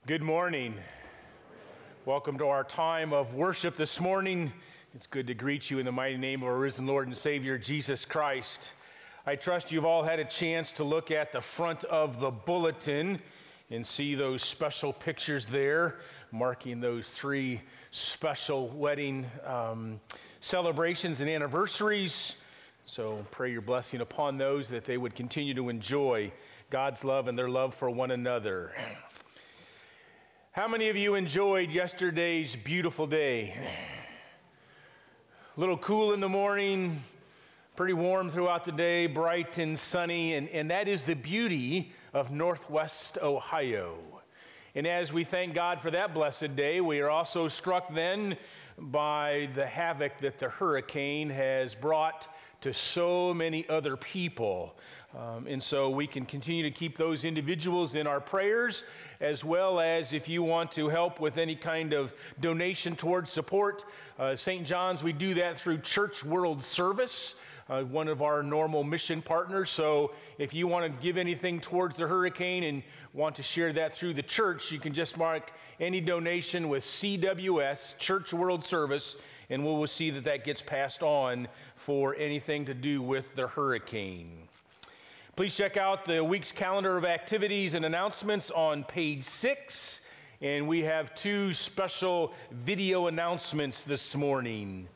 Good morning. Welcome to our time of worship this morning. It's good to greet you in the mighty name of our risen Lord and Savior, Jesus Christ. I trust you've all had a chance to look at the front of the bulletin and see those special pictures there, marking those three special wedding celebrations and anniversaries. So pray your blessing upon those that they would continue to enjoy God's love and their love for one another. How many of you enjoyed yesterday's beautiful day? A little cool in the morning, pretty warm throughout the day, bright and sunny, and that is the beauty of Northwest Ohio. And as we thank God for that blessed day, we are also struck then by the havoc that the hurricane has brought to so many other people. And so we can continue to keep those individuals in our prayers, as well as if you want to help with any kind of donation towards support. St. John's, we do that through Church World Service, one of our normal mission partners. So if you want to give anything towards the hurricane and want to share that through the church, you can just mark any donation with CWS, Church World Service, and we will see that that gets passed on for anything to do with the hurricane. Please check out the week's calendar of activities and announcements on page 6, and we have two special video announcements this morning.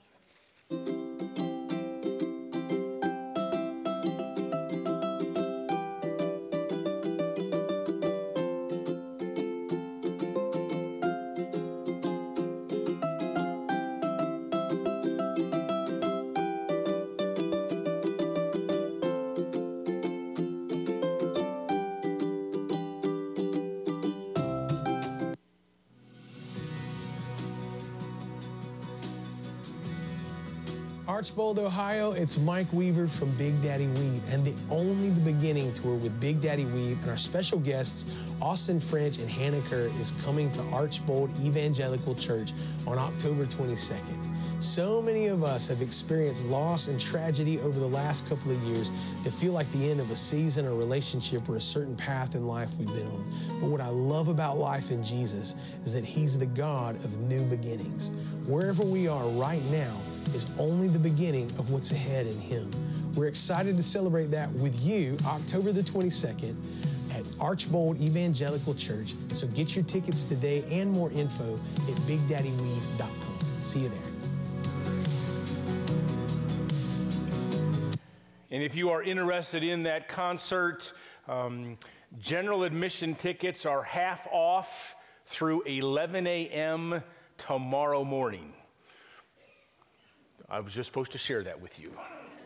Archbold, Ohio, it's Mike Weaver from Big Daddy Weave and the Only the Beginning tour with Big Daddy Weave, and our special guests, Austin French and Hannah Kerr, is coming to Archbold Evangelical Church on October 22nd. So many of us have experienced loss and tragedy over the last couple of years that feel like the end of a season or relationship or a certain path in life we've been on. But what I love about life in Jesus is that He's the God of new beginnings. Wherever we are right now is only the beginning of what's ahead in Him. We're excited to celebrate that with you October the 22nd at Archbold Evangelical Church. So get your tickets today and more info at BigDaddyWeave.com. See you there. And if you are interested in that concert, general admission tickets are half off through 11 a.m. tomorrow morning. I was just supposed to share that with you.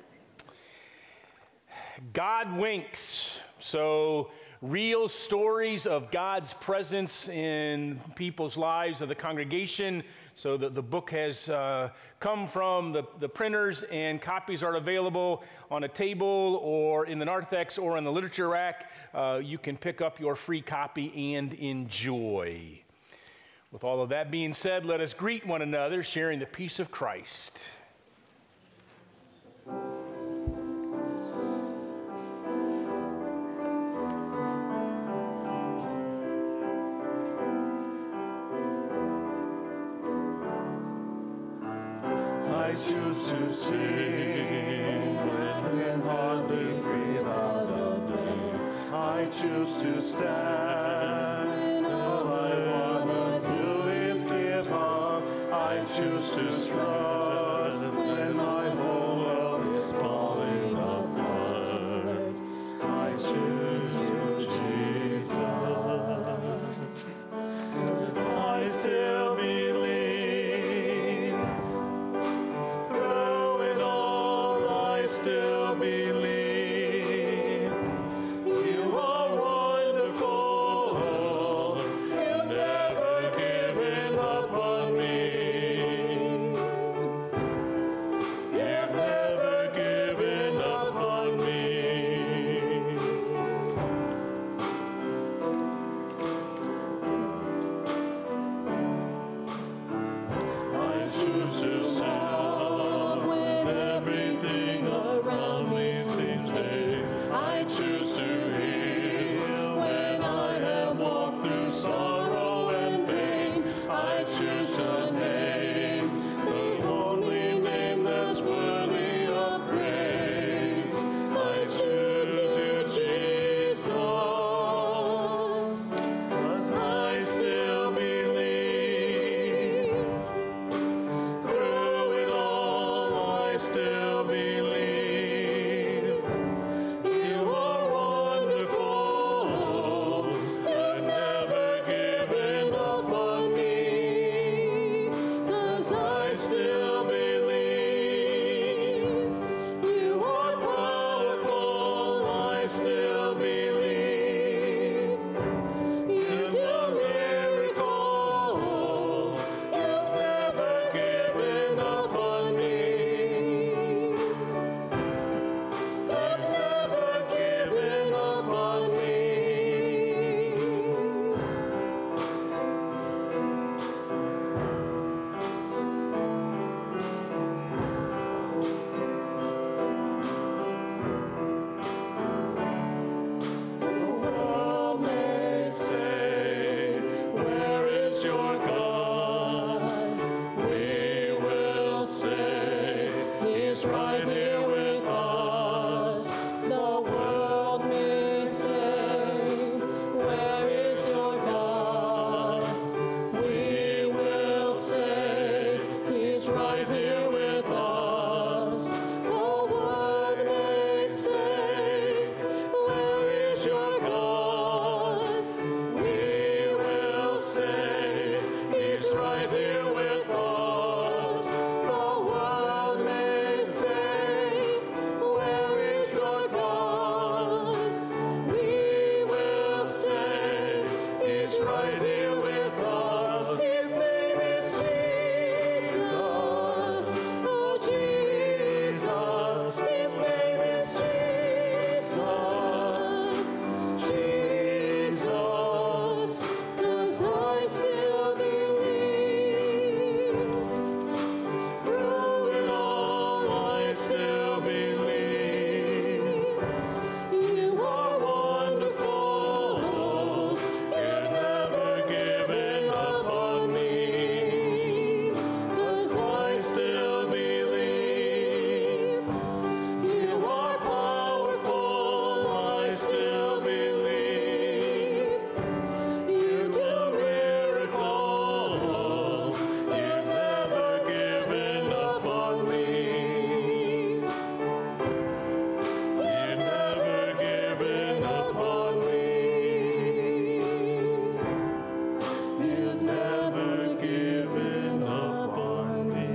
God winks. So real stories of God's presence in people's lives of the congregation. So the book has come from the printers, and copies are available on a table or in the narthex or on the literature rack. You can pick up your free copy and enjoy. With all of that being said, let us greet one another, sharing the peace of Christ. I choose to sing when I can hardly breathe out of breath. I choose to stand. All I wanna do is give up. I choose to trust when my whole world is falling apart. I choose you, Jesus, 'cause I still believe. Still believe you are wonderful. You've never given up on me. choose a name, the only name that's worthy of praise. I choose you, Jesus, 'cause I still believe. Through it all, I still believe. You are wonderful. You've never given up on me, 'cause I still believe. You are powerful. I still believe. You do miracles. You've never given up on me. You've never given up on me. The world may say, where is your God? We will say, He's right here with us. The world may say, where is your God? We will say, He's right here with us. The world may say, where is your God? We will say, He's right here with us. The world may say, where is your God? We will say, He's right here with us. His name is Jesus. Oh, Jesus. His name is Jesus. Jesus. 'Cause I still believe. Through it all, I still believe. You are wonderful. You've never given up on me, 'cause I still believe. You are powerful. I still believe. You do miracles. You've never given up on me. You've never given up on me. You've never given up on me.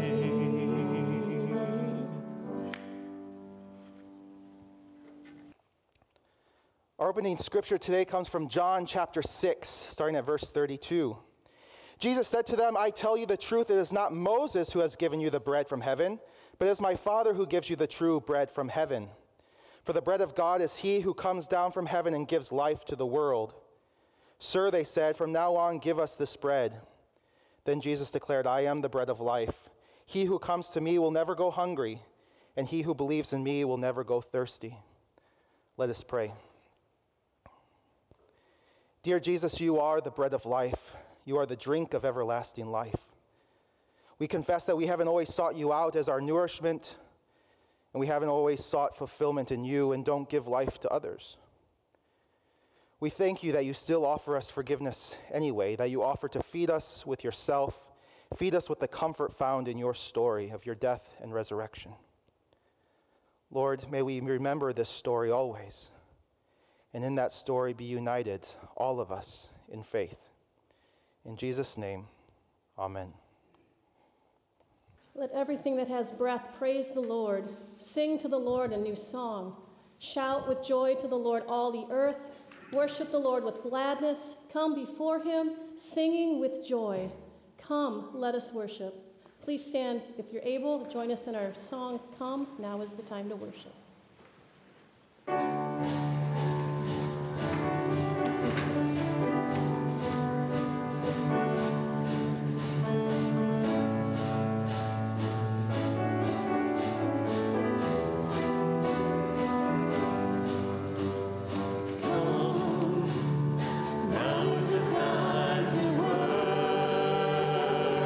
Our opening scripture today comes from John chapter 6, starting at verse 32. Jesus said to them, I tell you the truth, it is not Moses who has given you the bread from heaven, but it is my Father who gives you the true bread from heaven. For the bread of God is he who comes down from heaven and gives life to the world. Sir, they said, from now on give us this bread. Then Jesus declared, I am the bread of life. He who comes to me will never go hungry, and he who believes in me will never go thirsty. Let us pray. Dear Jesus, you are the bread of life. You are the drink of everlasting life. We confess that we haven't always sought you out as our nourishment, and we haven't always sought fulfillment in you and don't give life to others. We thank you that you still offer us forgiveness anyway, that you offer to feed us with yourself, feed us with the comfort found in your story of your death and resurrection. Lord, may we remember this story always, and in that story be united, all of us, in faith. In Jesus' name, amen. Let everything that has breath praise the Lord. Sing to the Lord a new song. Shout with joy to the Lord all the earth. Worship the Lord with gladness. Come before him, singing with joy. Come, let us worship. Please stand if you're able. Join us in our song, Come, Now is the Time to Worship. Now is the time to worship.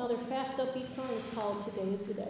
another fast, upbeat song. It's called Today is the Day.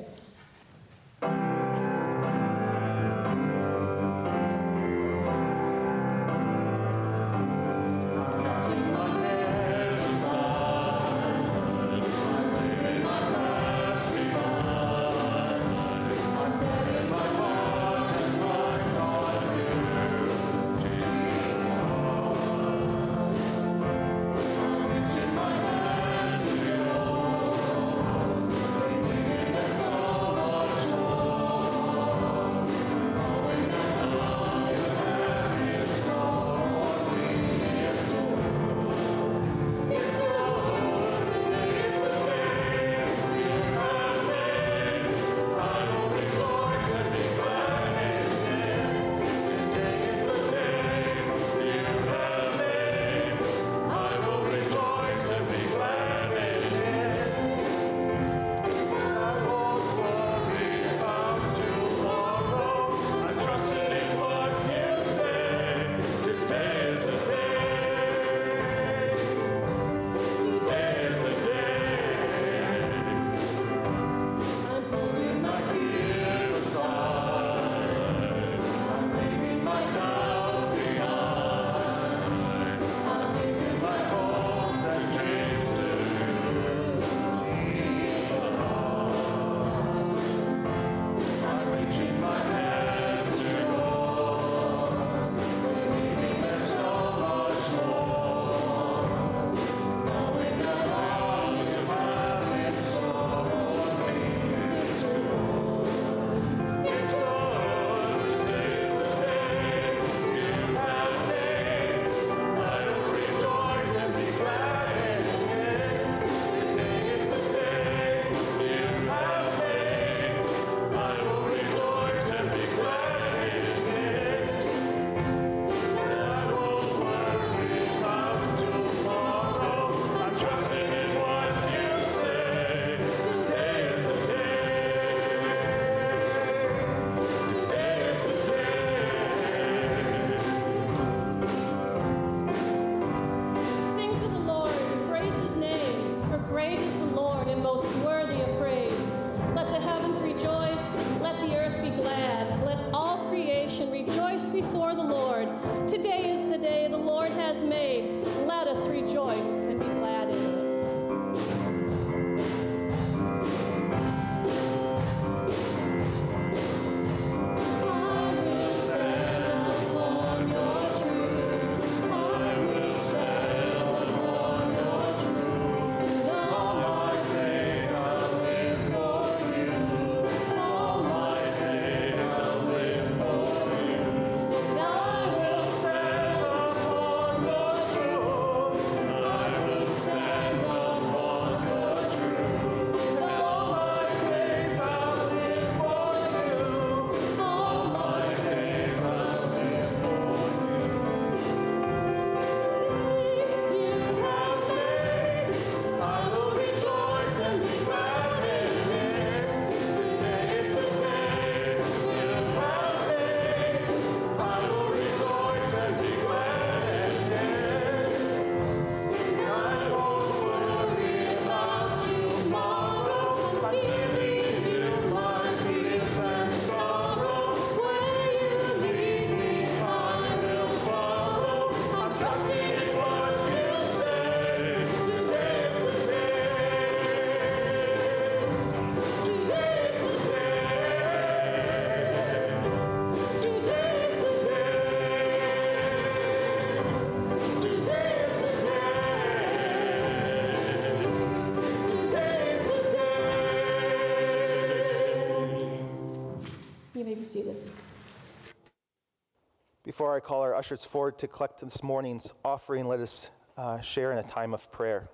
Before I call our ushers forward to collect this morning's offering, let us share in a time of prayer.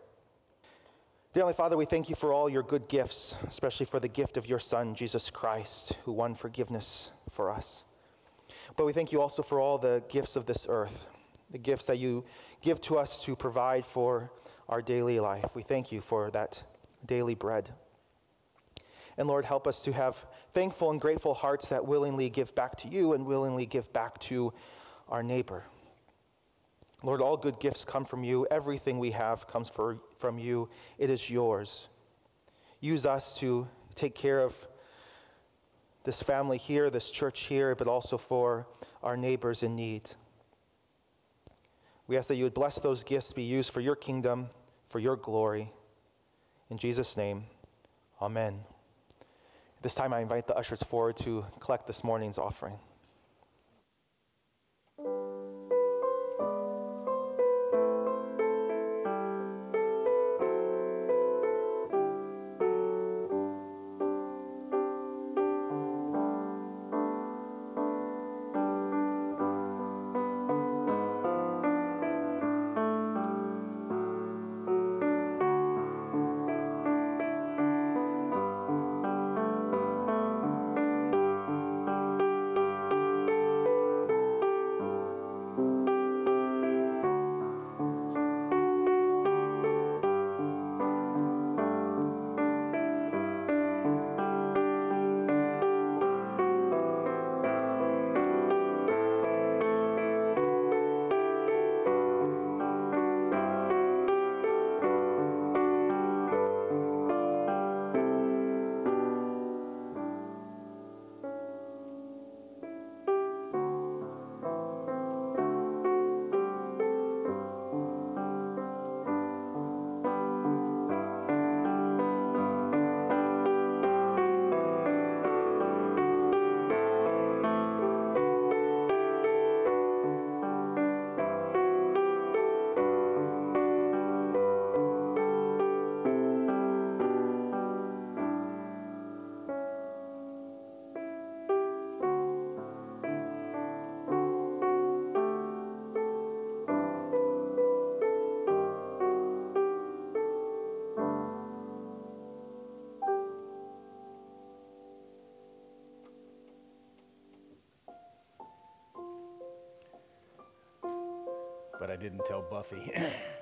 Dear Heavenly Father, we thank you for all your good gifts, especially for the gift of your Son, Jesus Christ, who won forgiveness for us. But we thank you also for all the gifts of this earth, the gifts that you give to us to provide for our daily life. We thank you for that daily bread. And Lord, help us to have thankful and grateful hearts that willingly give back to you and willingly give back to our neighbor. Lord, all good gifts come from you. Everything we have comes from you. It is yours. use us to take care of this family here, this church here, but also for our neighbors in need. We ask that you would bless those gifts to be used for your kingdom, for your glory. In Jesus' name, amen. At this time, I invite the ushers forward to collect this morning's offering. But I didn't tell Buffy.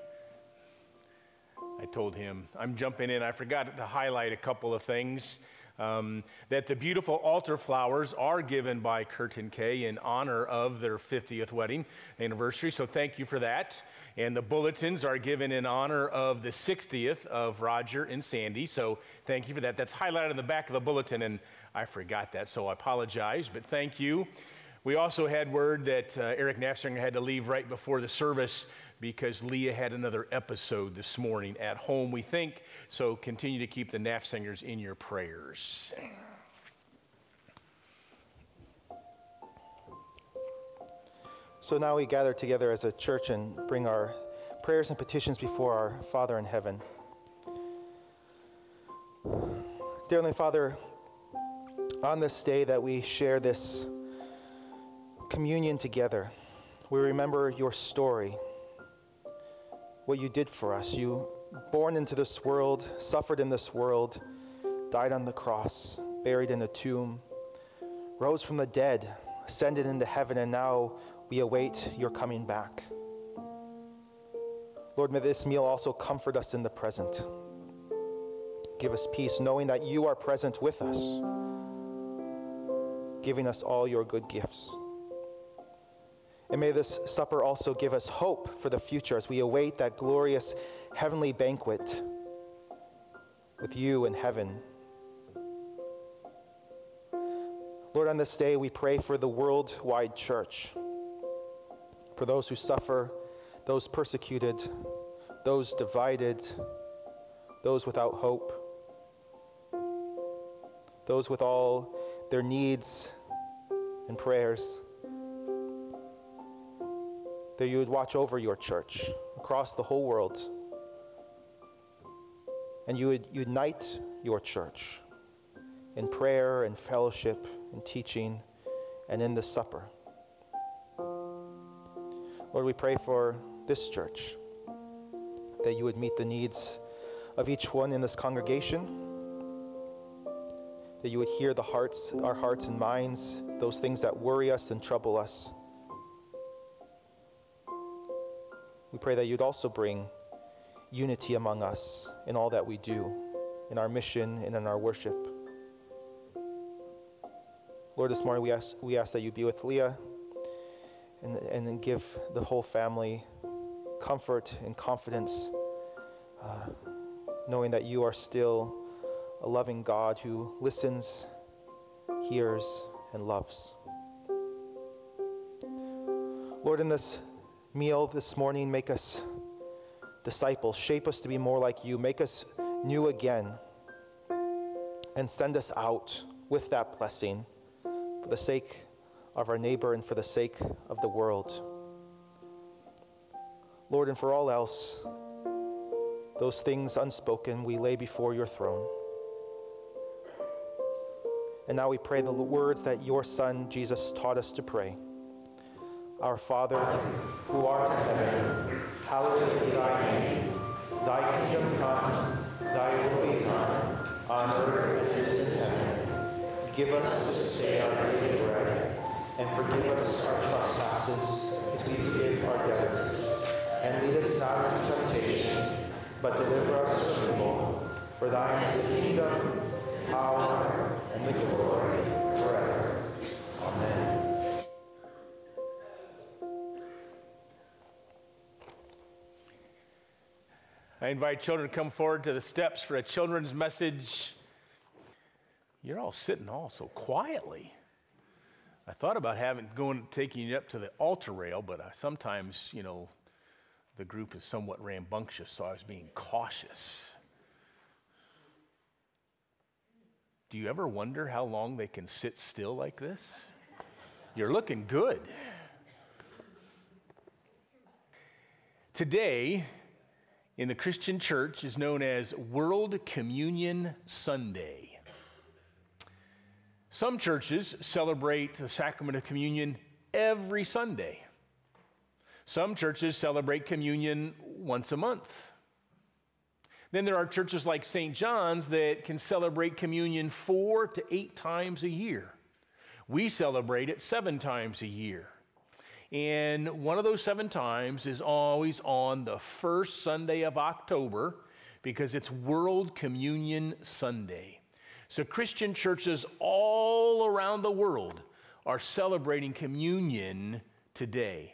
I told him, I'm jumping in. I forgot to highlight a couple of things. That the beautiful altar flowers are given by Kurt and Kay in honor of their 50th wedding anniversary, so thank you for that. And the bulletins are given in honor of the 60th of Roger and Sandy, so thank you for that. That's highlighted in the back of the bulletin, and I forgot that, so I apologize, but thank you. We also had word that Eric Nafsinger had to leave right before the service because Leah had another episode this morning at home, we think. So continue to keep the Nafsingers in your prayers. So now we gather together as a church and bring our prayers and petitions before our Father in heaven. Dear Heavenly Father, on this day that we share this communion together, we remember your story, what you did for us. You born into this world, suffered in this world, died on the cross, buried in a tomb, rose from the dead, ascended into heaven, and now we await your coming back. Lord, may this meal also comfort us in the present. Give us peace knowing that you are present with us, giving us all your good gifts. And may this supper also give us hope for the future as we await that glorious heavenly banquet with you in heaven. Lord, on this day we pray for the worldwide church, for those who suffer, those persecuted, those divided, those without hope, those with all their needs and prayers. That you would watch over your church across the whole world, and you would unite your church in prayer and fellowship and teaching and in the supper. Lord, we pray for this church, that you would meet the needs of each one in this congregation, that you would hear our hearts and minds, those things that worry us and trouble us. We pray that you'd also bring unity among us in all that we do, in our mission and in our worship. Lord, this morning we ask that you be with Leah and give the whole family comfort and confidence, knowing that you are still a loving God who listens, hears, and loves. Lord, in this meal this morning, make us disciples, shape us to be more like you, make us new again, and send us out with that blessing for the sake of our neighbor and for the sake of the world. Lord, and for all else, those things unspoken we lay before your throne. And now we pray the words that your Son, Jesus, taught us to pray. Our Father, who art in heaven, hallowed be thy name. Thy kingdom come, thy will be done, on earth as it is in heaven. Give us this day our daily bread, and forgive us our trespasses, as we forgive our debtors. And lead us not into temptation, but deliver us from evil. For thine is the kingdom, power, and the glory forever. Amen. I invite children to come forward to the steps for a children's message. You're all sitting all so quietly. I thought about taking you up to the altar rail, but sometimes, the group is somewhat rambunctious, so I was being cautious. Do you ever wonder how long they can sit still like this? You're looking good. Today, in the Christian church, is known as World Communion Sunday. Some churches celebrate the sacrament of communion every Sunday. Some churches celebrate communion once a month. Then there are churches like St. John's that can celebrate communion 4 to 8 times a year. We celebrate it 7 times a year. And one of those 7 times is always on the first Sunday of October because it's World Communion Sunday. So Christian churches all around the world are celebrating communion today.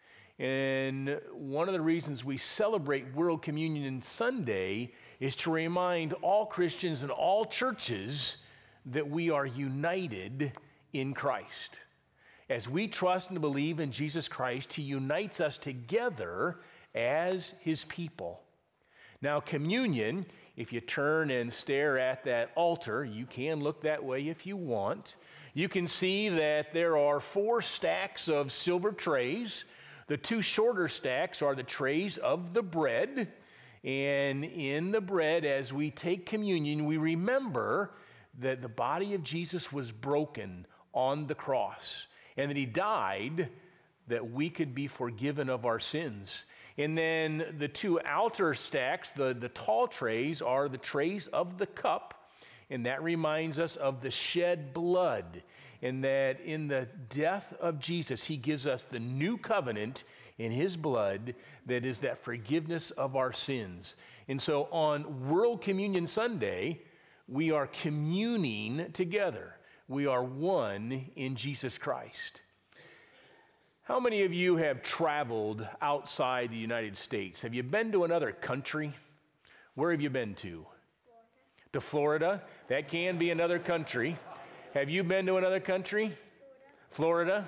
And one of the reasons we celebrate World Communion Sunday is to remind all Christians and all churches that we are united in Christ. As we trust and believe in Jesus Christ, He unites us together as His people. Now, communion, if you turn and stare at that altar, you can look that way if you want. You can see that there are 4 stacks of silver trays. The 2 shorter stacks are the trays of the bread. And in the bread, as we take communion, we remember that the body of Jesus was broken on the cross, and that He died that we could be forgiven of our sins. And then the 2 outer stacks, the tall trays, are the trays of the cup, and that reminds us of the shed blood, and that in the death of Jesus, He gives us the new covenant in His blood that is that forgiveness of our sins. And so on World Communion Sunday, we are communing together. We are one in Jesus Christ. How many of you have traveled outside the United States? Have you been to another country? Where have you been to? Florida. To Florida? That can be another country. Have you been to another country? Florida?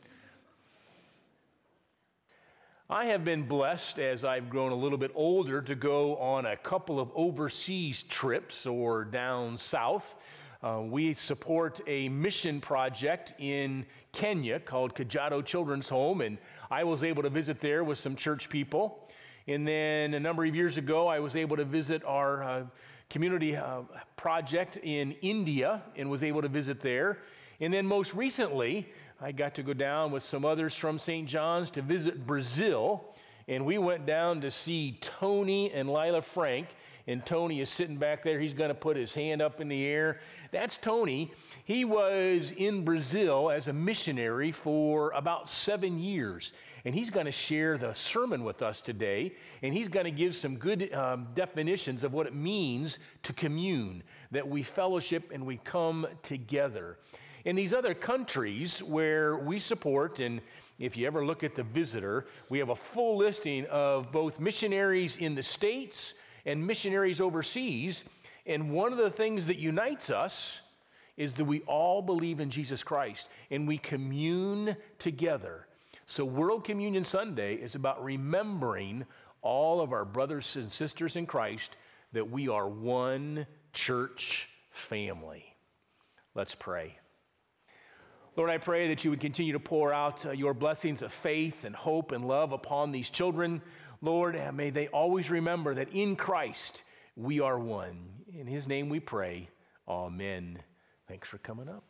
I have been blessed as I've grown a little bit older to go on a couple of overseas trips or down south. We support a mission project in Kenya called Kajiado Children's Home, and I was able to visit there with some church people. And then a number of years ago, I was able to visit our community project in India and was able to visit there. And then most recently, I got to go down with some others from St. John's to visit Brazil, and we went down to see Tony and Lila Frank. And Tony is sitting back there. He's going to put his hand up in the air. That's Tony. He was in Brazil as a missionary for about 7 years. And he's going to share the sermon with us today. And he's going to give some good definitions of what it means to commune, that we fellowship and we come together. In these other countries where we support, and if you ever look at the visitor, we have a full listing of both missionaries in the States and missionaries overseas. And one of the things that unites us is that we all believe in Jesus Christ and we commune together. So World Communion Sunday is about remembering all of our brothers and sisters in Christ, that we are one church family. Let's pray. Lord, I pray that you would continue to pour out your blessings of faith and hope and love upon these children. Lord, may they always remember that in Christ we are one. In his name we pray. Amen. Thanks for coming up.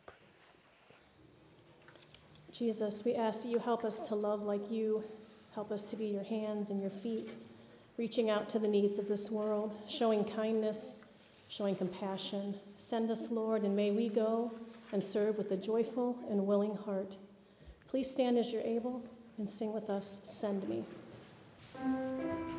Jesus, we ask that you help us to love like you. Help us to be your hands and your feet, reaching out to the needs of this world, showing kindness, showing compassion. Send us, Lord, and may we go and serve with a joyful and willing heart. Please stand as you're able and sing with us, Send Me.